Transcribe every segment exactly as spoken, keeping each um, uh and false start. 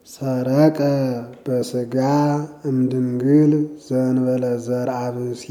ሰረቀ በሥጋ እምድንግል ዘእንበለ ዘርአ ብእሲ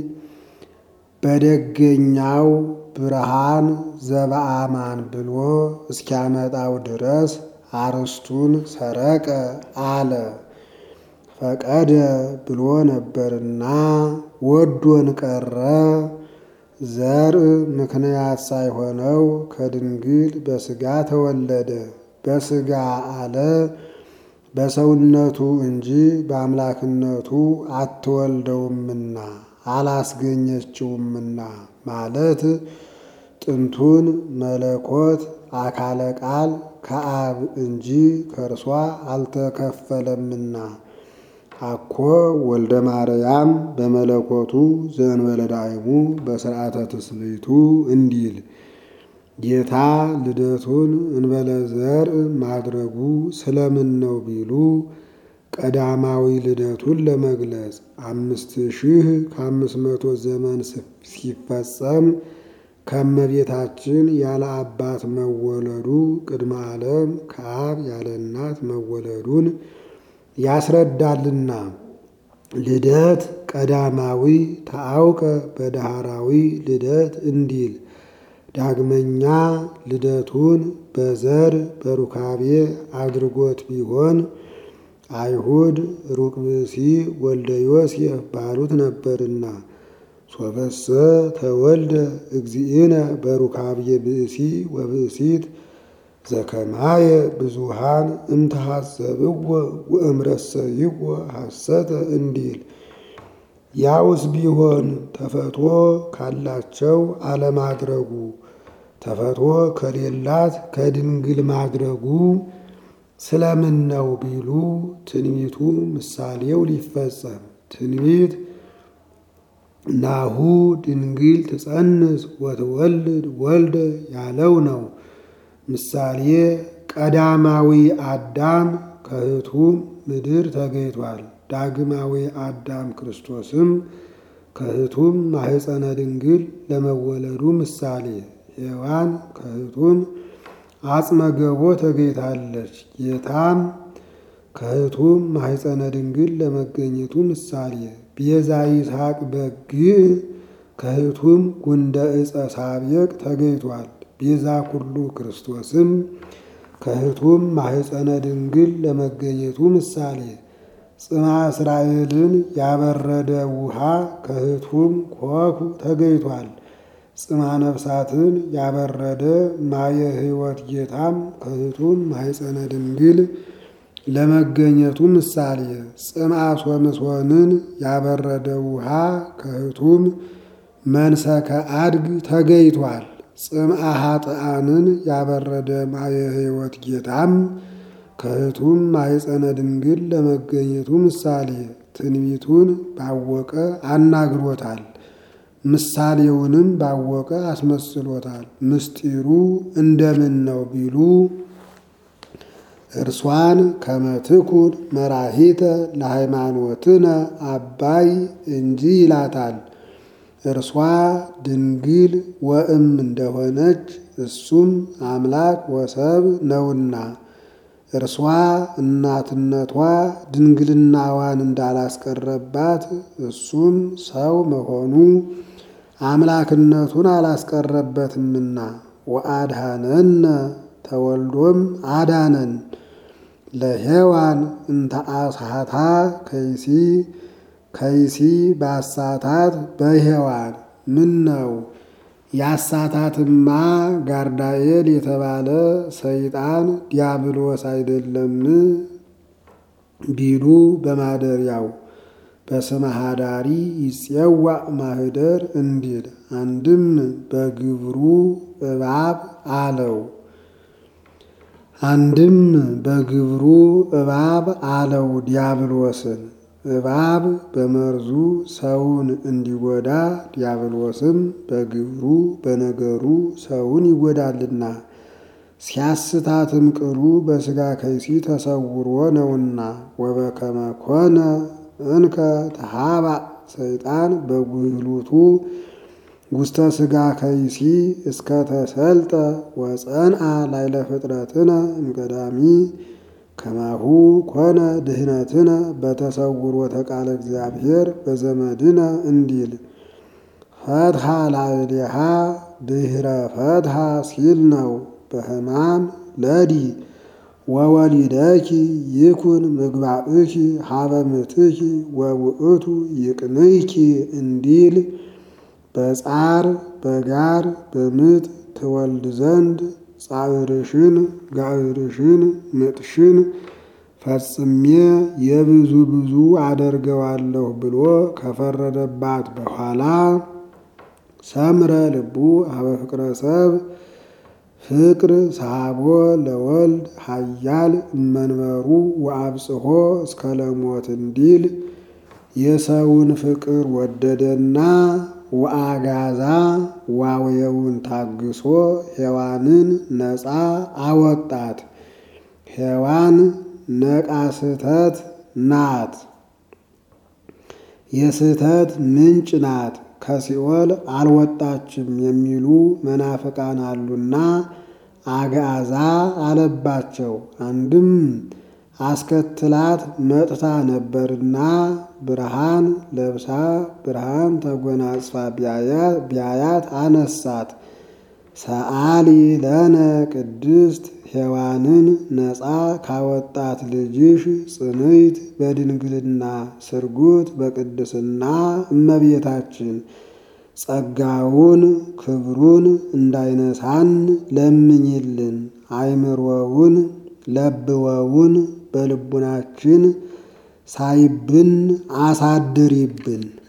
በደገኛው ብርሃን ዘበአማን ብሎ እስኪያመጣው ድረስ አርስቱን ሰረቀ አለ። ፈቀደ ብሎ ነበርና ወዶን ቀረ። ዘርእ ምክንያት ሳይሆነው ከድንግል በሥጋ ተወለደ። በሥጋ አለ በሰውነቱ እንጂ በአምላክነቱ አትወልደውምና አላስገኘችውምና ማለት ጥንቱን መለኮት አካለ ቃል ከአብ እንጂ ከእርሷ አልተከፈለምና። አኮ ወልደ ማርያም በመለኮቱ ዘእንበለ ዳይሙ በሥርዓተ ትስብእቱ እንዲል ጌታ ልደቱን እንበለ ዘርእ ማድረጉ ስለምን ነው ቢሉ ቀዳማዊ ልደቱን ለመግለጽ አምስት ሺህ ከአምስት መቶ ዘመን ሲፈጸም ከእመቤታችን ያለ አባት መወለዱ ቅድመ ዓለም ከአብ ያለ እናት መወለዱን ያስረዳልና። ልደት ቀዳማዊ ተአውቀ በዳህራዊ ልደት እንዲል ዳግመኛ ልደቱን በዘር በሩካቤ አድርጎት ቢሆን አይሁድ ሩቅ ብእሲ ወልደ ዮሴፍ ባሉት ነበርና። ሶበሰ ተወልደ እግዚእነ በሩካቤ ብእሲ ወብእሲት ዘከማየ ብዙሃን እምተሐሰብዎ ወእምረሰይዎ ሐሰተ እንዲል ያውስ ቢሆን ተፈትዎ ካላቸው አለማድረጉ ተፈትዎ ከሌላት ከድንግል ማድረጉ ስለምን ነው ቢሉ ትንቢቱ ምሳሌው ሊፈጸም ትንቢት ናሁ ድንግል ትጸንስ ወትወልድ ወልደ ያለው ነው። ምሳሌ ቀዳማዊ አዳም ከሕቱም ምድር ተገኝቷል። ዳግማዊ አዳም ክርስቶስም ከሕቱም ማኅፀነ ድንግል ለመወለዱ ምሳሌ ሔዋን ከሕቱም አጽመ ገቦ ተገኝታለች። ጌታም ከሕቱም ማኅፀነ ድንግል ለመገኘቱ ምሳሌ ቤዛ ይስሐቅ በግዕ ከሕቱም ጉንደ ዕፀ ሳቤቅ ተገኝቷል። ቤዛ ኩሉ ክርስቶስም ከሕቱም ማኅፀነ ድንግል ለመገኘቱ ምሳሌ ጽማ እስራኤልን ያበረደ ውሃ ከሕቱም ኮኩ ተገኝቷል። ጽማ ነፍሳትን ያበረደ ማየ ሕይወት ጌታም ከሕቱም ማኅፀነ ድንግል ለመገኘቱ ምሳሌ ጽምአ ሶምሶንን ያበረደ ውሃ ከሕቱም መንሰከ አድግ ተገኝቷል። ጽምአ ኃጥአንን ያበረደ ማየ ሕይወት ጌታም ከሕቱም ማኅፀነ ድንግል ለመገኘቱ ምሳሌ ትንቢቱን ባወቀ አናግሮታል፣ ምሳሌውንም ባወቀ አስመስሎታል። ምስጢሩ እንደምን ነው ቢሉ እርሷን ከመትኩን መራሂተ ለሃይማኖትነ አባይ እንጂ ይላታል። እርሷ ድንግል ወእም እንደሆነች እሱም አምላክ ወሰብ ነውና እርሷ እናትነቷ ድንግልናዋን እንዳላስቀረባት እሱም ሰው መሆኑ አምላክነቱን አላስቀረበትምና ወአድኀነነ ተወልዶም አዳነን። ለሔዋን እንተ አስሐታ ከይሲ ከይሲ ባሳታት በሔዋን ምን ነው ያሳታትማ ጋርዳኤል የተባለ ሰይጣን ዲያብሎስ አይደለም ቢሉ በማደሪያው በስመ ኀዳሪ ይጼዋዕ ማኅደር እንዲል አንድም በግብሩ እባብ አለው አንድም በግብሩ እባብ አለው ዲያብሎስን። እባብ በመርዙ ሰውን እንዲጎዳ ዲያብሎስም በግብሩ በነገሩ ሰውን ይጎዳልና ሲያስታትም ቅሉ በሥጋ ከይሲ ተሰውሮ ነውና። ወበከመ ኮነ እንከ ተሃባእ ሰይጣን በጉህሉቱ ውስተ ሥጋ ከይሲ እስከ ተሰልጠ ወጸንአ ላይለ ፍጥረትነ እምቀዳሚ ከማሁ ኮነ ድህነትነ በተሰውሮተ ቃለ እግዚአብሔር በዘመድነ እንዲል ፈትሐ ላዕሌሃ ድህረ ፈትሐ ሲል ነው። በሕማም ለዲ ወወሊደኪ ይኩን ምግባእኪ ሀበ ምትኪ ወውእቱ ይቅንይኪ እንዲል በጻር በጋር በምጥ ትወልድ ዘንድ ጻዕርሽን ጋዕርሽን ምጥሽን ፈጽሜ የብዙ ብዙ አደርገዋለሁ ብሎ ከፈረደባት በኋላ ሰምረ ልቡ ሀበ ፍቅረ ሰብ ፍቅር ሰሃቦ ለወልድ ኃያል እመንበሩ ወአብጽሖ እስከ ለሞት እንዲል የሰውን ፍቅር ወደደና ወአጋዛ ዋውየውን ታግሶ ሔዋንን ነፃ አወጣት። ሔዋን ነቃ ስህተት ናት፣ የስህተት ምንጭ ናት፣ ከሲኦል አልወጣችም የሚሉ መናፍቃን አሉና አጋዛ አለባቸው። አንድም አስከትላት መጥታ ነበርና ብርሃን ለብሳ ብርሃን ተጎናጽፋ ቢያያት አነሳት። ሰአሊ ለነ ቅድስት ሔዋንን ነፃ ካወጣት ልጅሽ ጽንዕት በድንግልና ስርጉት በቅድስና እመቤታችን ጸጋውን ክብሩን እንዳይነሳን ለምኝልን። አይምሮውን ለብወውን በልቡናችን ሳይብን አሳድሪብን።